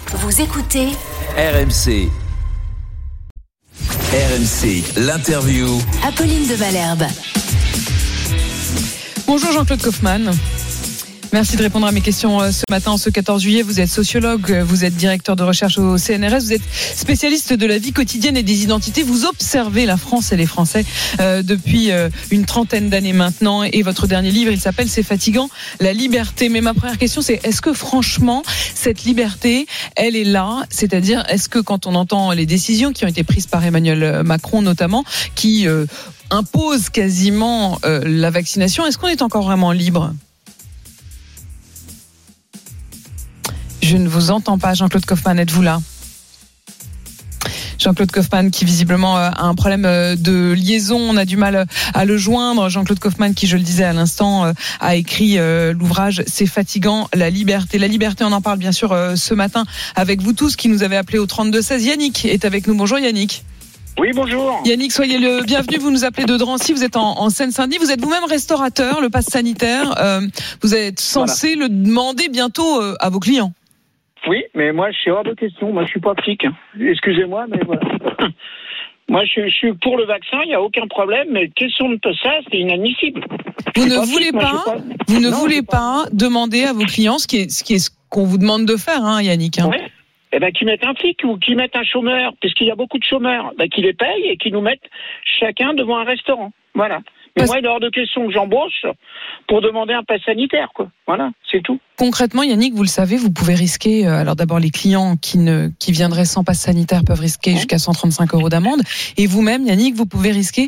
Vous écoutez RMC. RMC, l'interview. Apolline de Malherbe. Bonjour Jean-Claude Kaufmann. Merci de répondre à mes questions ce matin, ce 14 juillet. Vous êtes sociologue, vous êtes directeur de recherche au CNRS, vous êtes spécialiste de la vie quotidienne et des identités. Vous observez la France et les Français depuis une trentaine d'années maintenant. Et votre dernier livre, il s'appelle « C'est fatigant, la liberté ». Mais ma première question, c'est est-ce que franchement, cette liberté, elle est là ? C'est-à-dire, est-ce que quand on entend les décisions qui ont été prises par Emmanuel Macron notamment, qui imposent quasiment la vaccination, est-ce qu'on est encore vraiment libre ? Je ne vous entends pas, Jean-Claude Kaufmann, êtes-vous là ? Jean-Claude Kaufmann qui visiblement a un problème de liaison, on a du mal à le joindre. Jean-Claude Kaufmann qui, je le disais à l'instant, a écrit l'ouvrage « C'est fatigant, la liberté ». La liberté, on en parle bien sûr ce matin avec vous tous qui nous avez appelés au 32-16. Yannick est avec nous. Bonjour Yannick. Oui, bonjour. Yannick, soyez le bienvenu. Vous nous appelez de Drancy. Vous êtes en Seine-Saint-Denis. Vous êtes vous-même restaurateur. Le pass sanitaire, vous êtes censé le demander bientôt à vos clients. Oui, mais moi, je suis hors de question. Moi, je suis pas flic. Excusez-moi, mais voilà. Moi, je suis pour le vaccin. Il n'y a aucun problème. Mais question de ça, c'est inadmissible. Vous ne voulez pas demander à vos clients ce qu'on vous demande de faire, hein, Yannick. Hein. Ouais. Eh ben, qu'ils mettent un flic ou qu'ils mettent un chômeur, puisqu'il y a beaucoup de chômeurs, qu'ils les payent et qu'ils nous mettent chacun devant un restaurant. Voilà. Mais moi, il est hors de question que j'embauche pour demander un pass sanitaire, quoi. Voilà, c'est tout. Concrètement, Yannick, vous le savez, vous pouvez risquer, alors d'abord les clients qui viendraient sans pass sanitaire peuvent risquer jusqu'à 135 € d'amende. Et vous-même, Yannick, vous pouvez risquer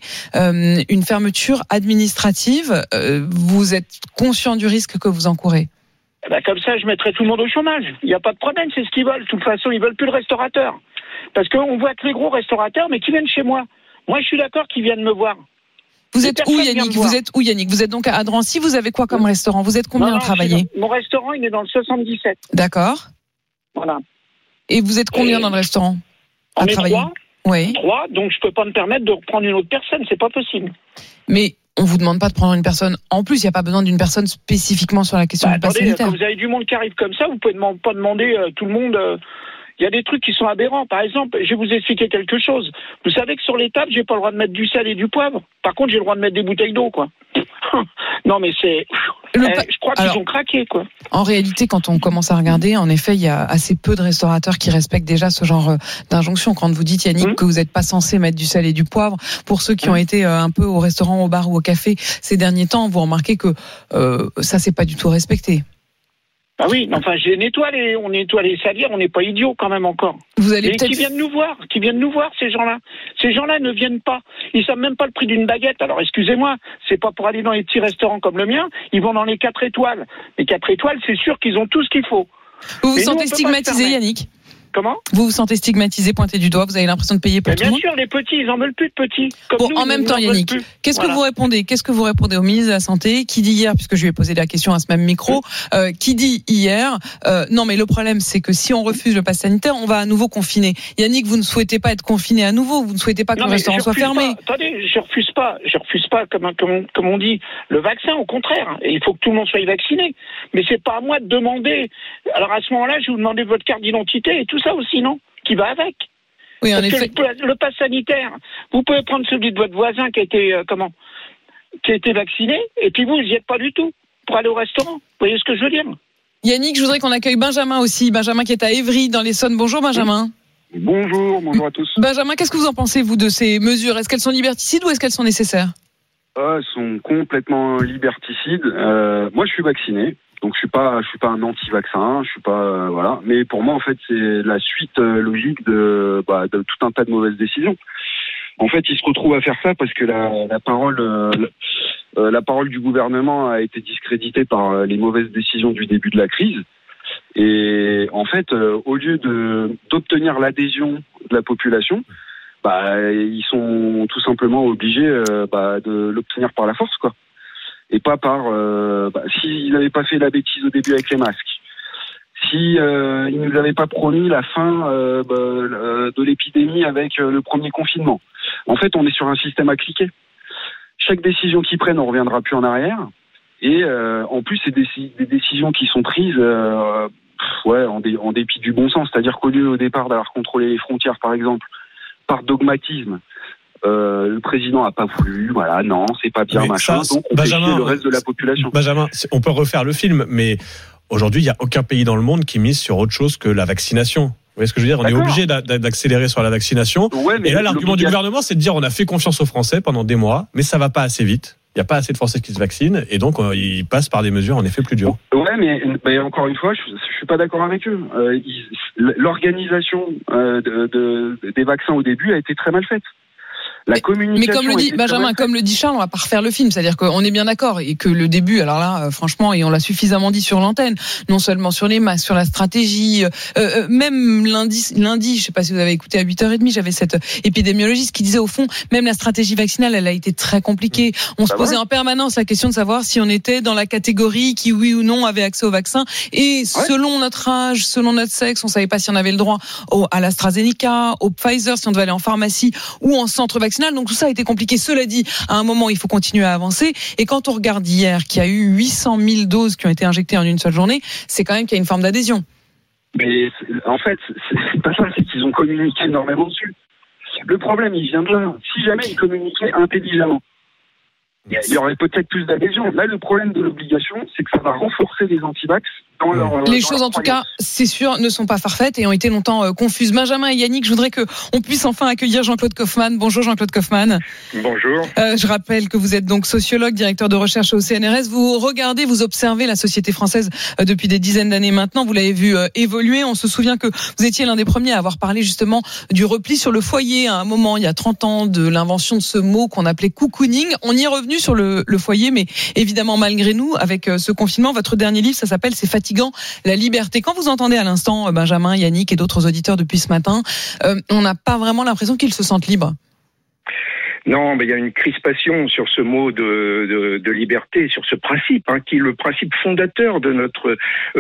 une fermeture administrative. Vous êtes conscient du risque que vous encourez ? Comme ça, je mettrai tout le monde au chômage. Il n'y a pas de problème, c'est ce qu'ils veulent. De toute façon, ils veulent plus le restaurateur. Parce qu'on voit que les gros restaurateurs, mais qui viennent chez moi. Moi, je suis d'accord qu'ils viennent me voir. Vous êtes où, Yannick ? Vous êtes donc à Drancy. Vous avez quoi comme restaurant ? Vous êtes combien à travailler ? Mon restaurant, il est dans le 77. D'accord. Voilà. Et vous êtes combien dans le restaurant à travailler ? 3. Oui. 3, donc je peux pas me permettre de reprendre une autre personne. C'est pas possible. Mais on vous demande pas de prendre une personne. En plus, il n'y a pas besoin d'une personne spécifiquement sur la question du pass sanitaire. Quand vous avez du monde qui arrive comme ça, vous pouvez pas demander tout le monde. Il y a des trucs qui sont aberrants. Par exemple, je vais vous expliquer quelque chose. Vous savez que sur les tables, j'ai pas le droit de mettre du sel et du poivre. Par contre, j'ai le droit de mettre des bouteilles d'eau, quoi. Non, mais c'est. Je crois qu'ils ont craqué, quoi. En réalité, quand on commence à regarder, en effet, il y a assez peu de restaurateurs qui respectent déjà ce genre d'injonction. Quand vous dites, Yannick, que vous n'êtes pas censé mettre du sel et du poivre, pour ceux qui ont été un peu au restaurant, au bar ou au café ces derniers temps, vous remarquez que ça, c'est pas du tout respecté. Ah oui, enfin, on nettoie les salières, on n'est pas idiots quand même encore. Qui viennent nous voir, ces gens-là. Ces gens-là ne viennent pas. Ils savent même pas le prix d'une baguette. Alors, excusez-moi, c'est pas pour aller dans les petits restaurants comme le mien. Ils vont dans les 4 étoiles. Les 4 étoiles, c'est sûr qu'ils ont tout ce qu'il faut. Vous vous sentez stigmatisé, Yannick ? Comment ? Vous vous sentez stigmatisé, pointé du doigt, vous avez l'impression de payer pour tout le monde ? Bien sûr, les petits, ils en veulent plus de petits. En même temps, Yannick, qu'est-ce que vous répondez au ministre de la Santé qui dit hier, puisque je lui ai posé la question à ce même micro, qui dit hier, non mais le problème c'est que si on refuse le pass sanitaire, on va à nouveau confiner. Yannick, vous ne souhaitez pas être confiné à nouveau, vous ne souhaitez pas que le restaurant soit fermé. Attendez, je refuse pas comme on dit le vaccin, au contraire. Et il faut que tout le monde soit vacciné. Mais c'est pas à moi de demander. Alors à ce moment-là, je vais vous demander votre carte d'identité et tout ça aussi, non ? Qui va avec. Oui, en Parce effet. que le pass sanitaire, vous pouvez prendre celui de votre voisin qui a été vacciné, et puis vous n'y êtes pas du tout pour aller au restaurant. Vous voyez ce que je veux dire ? Yannick, je voudrais qu'on accueille Benjamin aussi. Benjamin qui est à Évry, dans l'Essonne. Bonjour Benjamin. Bonjour à tous. Benjamin, qu'est-ce que vous en pensez, vous, de ces mesures ? Est-ce qu'elles sont liberticides ou est-ce qu'elles sont nécessaires ? Elles sont complètement liberticides. Moi, je suis vacciné. Donc je suis pas un anti-vaccin, je suis pas voilà, mais pour moi en fait c'est la suite logique de tout un tas de mauvaises décisions. En fait, ils se retrouvent à faire ça parce que la parole du gouvernement a été discréditée par les mauvaises décisions du début de la crise. Et en fait, au lieu d'obtenir l'adhésion de la population, ils sont tout simplement obligés de l'obtenir par la force, quoi. Et pas par s'ils n'avaient pas fait la bêtise au début avec les masques, si ils nous avaient pas promis la fin de l'épidémie avec le premier confinement. En fait, on est sur un système à cliquer. Chaque décision qu'ils prennent, on reviendra plus en arrière. Et en plus, c'est des décisions qui sont prises en dépit du bon sens. C'est-à-dire qu'au lieu au départ d'avoir contrôlé les frontières, par exemple, par dogmatisme, le président n'a pas voulu, voilà, non, c'est pas bien, machin, donc on fait chier le reste de la population. Benjamin, on peut refaire le film, mais aujourd'hui, il n'y a aucun pays dans le monde qui mise sur autre chose que la vaccination. Vous voyez ce que je veux dire ? On est obligé d'accélérer sur la vaccination. Ouais, et là, l'argument du gouvernement, c'est de dire on a fait confiance aux Français pendant des mois, mais ça va pas assez vite. Il n'y a pas assez de Français qui se vaccinent, et donc ils passent par des mesures en effet plus dures. Ouais, mais encore une fois, je suis pas d'accord avec eux. L'organisation des vaccins au début a été très mal faite. La communication. Mais comme le dit Benjamin, comme le dit Charles, on va pas refaire le film. C'est-à-dire qu'on est bien d'accord et que le début, alors là, franchement, et on l'a suffisamment dit sur l'antenne, non seulement sur les masques, sur la stratégie, même lundi, je sais pas si vous avez écouté à 8h30, j'avais cette épidémiologiste qui disait au fond, même la stratégie vaccinale, elle a été très compliquée. On se posait en permanence la question de savoir si on était dans la catégorie qui, oui ou non, avait accès au vaccin. Et selon notre âge, selon notre sexe, on savait pas si on avait le droit à l'AstraZeneca, au Pfizer, si on devait aller en pharmacie ou en centre vaccinal. Donc tout ça a été compliqué. Cela dit, à un moment, il faut continuer à avancer. Et quand on regarde hier qu'il y a eu 800 000 doses qui ont été injectées en une seule journée, c'est quand même qu'il y a une forme d'adhésion. Mais en fait, c'est pas ça, c'est qu'ils ont communiqué énormément dessus. Le problème, il vient de là. Si jamais ils communiquaient intelligemment, il y aurait peut-être plus d'adhésion. Là, le problème de l'obligation, c'est que ça va renforcer les anti-vax. Les choses, en tout cas, c'est sûr, ne sont pas parfaites et ont été longtemps confuses. Benjamin et Yannick, je voudrais qu'on puisse enfin accueillir Jean-Claude Kaufmann. Bonjour Jean-Claude Kaufmann. Bonjour. Je rappelle que vous êtes donc sociologue, directeur de recherche au CNRS. Vous regardez, vous observez la société française depuis des dizaines d'années maintenant. Vous l'avez vu évoluer. On se souvient que vous étiez l'un des premiers à avoir parlé justement du repli sur le foyer à un moment, il y a 30 ans, de l'invention de ce mot qu'on appelait cocooning. On y est revenu sur le foyer, mais évidemment malgré nous, avec ce confinement, votre dernier livre, ça s'appelle C'est fatigant, la liberté. Quand vous entendez à l'instant Benjamin, Yannick et d'autres auditeurs depuis ce matin, on n'a pas vraiment l'impression qu'ils se sentent libres. Non, mais il y a une crispation sur ce mot de liberté, sur ce principe, qui est le principe fondateur de notre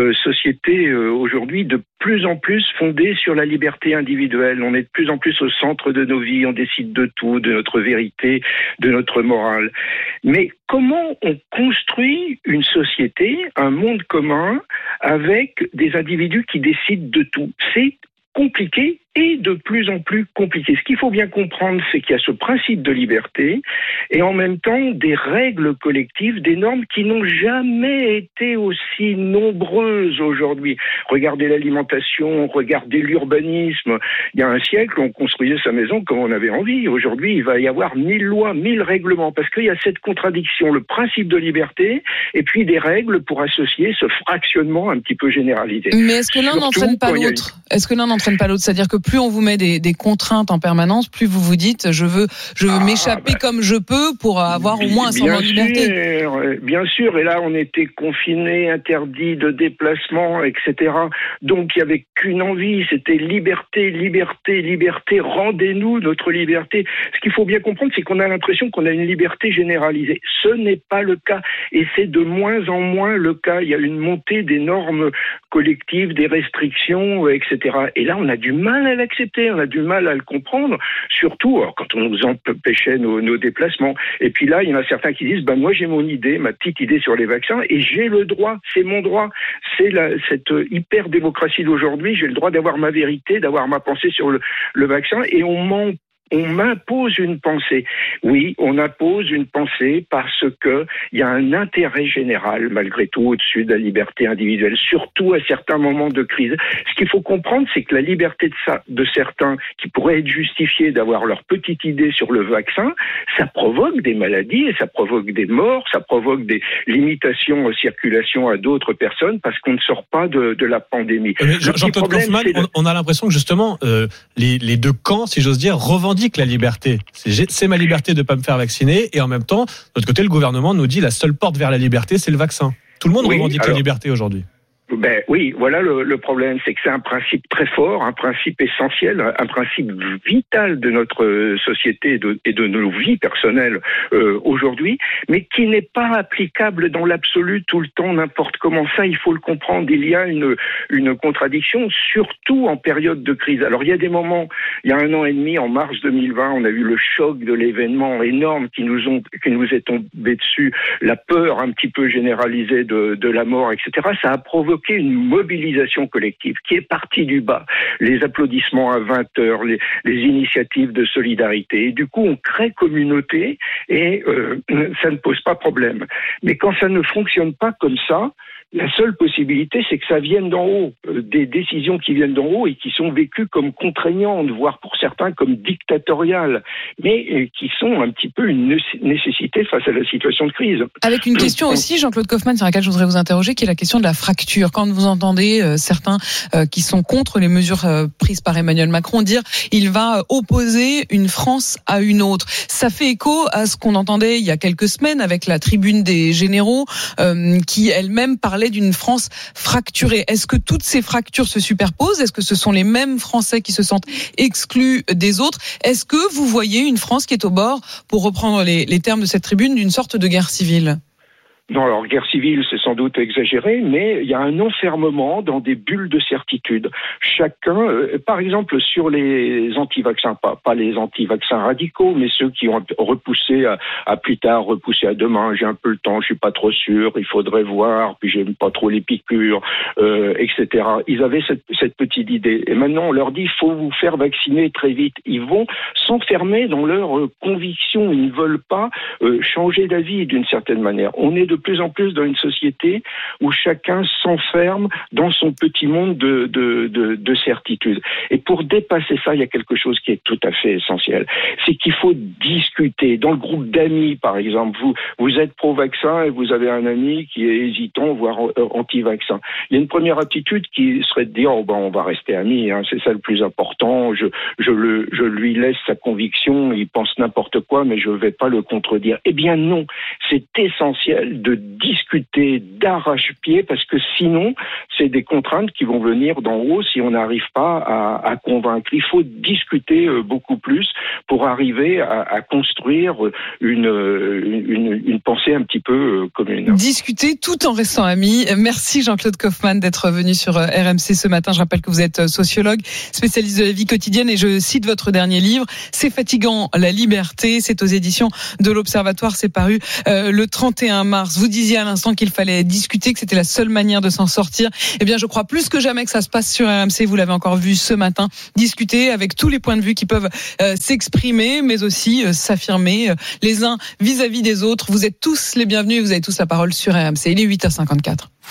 société aujourd'hui, de plus en plus fondé sur la liberté individuelle. On est de plus en plus au centre de nos vies, on décide de tout, de notre vérité, de notre morale. Mais comment on construit une société, un monde commun, avec des individus qui décident de tout ? C'est compliqué et de plus en plus compliqué. Ce qu'il faut bien comprendre, c'est qu'il y a ce principe de liberté et en même temps des règles collectives, des normes qui n'ont jamais été aussi nombreuses aujourd'hui. Regardez l'alimentation, regardez l'urbanisme. Il y a un siècle, on construisait sa maison comme on avait envie. Aujourd'hui, il va y avoir 1000 lois, 1000 règlements parce qu'il y a cette contradiction, le principe de liberté et puis des règles pour associer ce fractionnement un petit peu généralisé. Mais est-ce que l'un n'entraîne pas l'autre ? Est-ce que l'un n'entraîne pas l'autre ? C'est-à-dire que plus on vous met des contraintes en permanence, plus vous vous dites je veux m'échapper comme je peux pour avoir au moins un semblant de liberté. Bien sûr, et là on était confinés, interdits de déplacement, etc. Donc il n'y avait qu'une envie, c'était liberté, liberté, liberté, rendez-nous notre liberté. Ce qu'il faut bien comprendre, c'est qu'on a l'impression qu'on a une liberté généralisée. Ce n'est pas le cas, et c'est de moins en moins le cas. Il y a une montée des normes collectives, des restrictions, etc. Et là on a du mal à l'accepter, on a du mal à le comprendre, surtout quand on nous empêchait nos déplacements. Et puis là, il y en a certains qui disent moi j'ai mon idée, ma petite idée sur les vaccins, et j'ai le droit, c'est mon droit. C'est cette hyper-démocratie d'aujourd'hui, j'ai le droit d'avoir ma vérité, d'avoir ma pensée sur le vaccin, et on m'impose une pensée. Oui, on impose une pensée parce que il y a un intérêt général, malgré tout, au-dessus de la liberté individuelle, surtout à certains moments de crise. Ce qu'il faut comprendre, c'est que la liberté de certains qui pourraient être justifiés d'avoir leur petite idée sur le vaccin, ça provoque des maladies et ça provoque des morts, ça provoque des limitations de circulation à d'autres personnes parce qu'on ne sort pas de la pandémie. Jean-Claude Kaufmann, on a l'impression que justement, les deux camps, si j'ose dire, revendiquent la liberté. C'est ma liberté de ne pas me faire vacciner, et en même temps, de l'autre côté, le gouvernement nous dit la seule porte vers la liberté, c'est le vaccin. Tout le monde revendique la liberté aujourd'hui. Oui, voilà le problème, c'est que c'est un principe très fort, un principe essentiel, un principe vital de notre société et de nos vies personnelles aujourd'hui, mais qui n'est pas applicable dans l'absolu tout le temps, n'importe comment. Ça, il faut le comprendre. Il y a une contradiction, surtout en période de crise. Alors, il y a des moments, il y a 1 an et demi, en mars 2020, on a eu le choc de l'événement énorme qui nous est tombé dessus, la peur un petit peu généralisée de la mort, etc. Ça a provoqué provoqué une mobilisation collective qui est partie du bas. Les applaudissements à 20 heures, les initiatives de solidarité. Et du coup, on crée communauté et ça ne pose pas problème. Mais quand ça ne fonctionne pas comme ça, la seule possibilité, c'est que ça vienne d'en haut, des décisions qui viennent d'en haut et qui sont vécues comme contraignantes, voire pour certains comme dictatoriales, mais qui sont un petit peu une nécessité face à la situation de crise. Avec une question aussi, Jean-Claude Kaufmann, sur laquelle je voudrais vous interroger, qui est la question de la fracture. Quand vous entendez certains qui sont contre les mesures prises par Emmanuel Macron dire il va opposer une France à une autre, ça fait écho à ce qu'on entendait il y a quelques semaines avec la tribune des généraux qui elle-même parlait d'une France fracturée. Est-ce que toutes ces fractures se superposent ? Est-ce que ce sont les mêmes Français qui se sentent exclus des autres ? Est-ce que vous voyez une France qui est au bord, pour reprendre les termes de cette tribune, d'une sorte de guerre civile ? Non, alors guerre civile, c'est sans doute exagéré, mais il y a un enfermement dans des bulles de certitude. Chacun, par exemple, sur les anti-vaccins, pas les anti-vaccins radicaux, mais ceux qui ont repoussé à plus tard, repoussé à demain, j'ai un peu le temps, je suis pas trop sûr, il faudrait voir, puis j'aime pas trop les piqûres, etc. Ils avaient cette petite idée. Et maintenant, on leur dit, il faut vous faire vacciner très vite. Ils vont s'enfermer dans leurs convictions. Ils ne veulent pas changer d'avis d'une certaine manière. On est de plus en plus dans une société où chacun s'enferme dans son petit monde de certitude. Et pour dépasser ça, il y a quelque chose qui est tout à fait essentiel. C'est qu'il faut discuter. Dans le groupe d'amis, par exemple, vous êtes pro-vaccin et vous avez un ami qui est hésitant, voire anti-vaccin. Il y a une première attitude qui serait de dire, on va rester amis, hein, c'est ça le plus important, je lui laisse sa conviction, il pense n'importe quoi, mais je ne vais pas le contredire. Eh bien non, c'est essentiel de discuter d'arrache-pied, parce que sinon, c'est des contraintes qui vont venir d'en haut si on n'arrive pas à convaincre. Il faut discuter beaucoup plus pour arriver à construire une pensée un petit peu commune. Discuter tout en restant amis. Merci Jean-Claude Kaufmann d'être venu sur RMC ce matin. Je rappelle que vous êtes sociologue, spécialiste de la vie quotidienne, et je cite votre dernier livre, C'est fatigant, la liberté. C'est aux éditions de l'Observatoire. C'est paru le 31 mars. Vous disiez à l'instant qu'il fallait discuter, que c'était la seule manière de s'en sortir. Eh bien, je crois plus que jamais que ça se passe sur RMC. Vous l'avez encore vu ce matin. Discuter avec tous les points de vue qui peuvent s'exprimer, mais aussi s'affirmer les uns vis-à-vis des autres. Vous êtes tous les bienvenus et vous avez tous la parole sur RMC. Il est 8h54.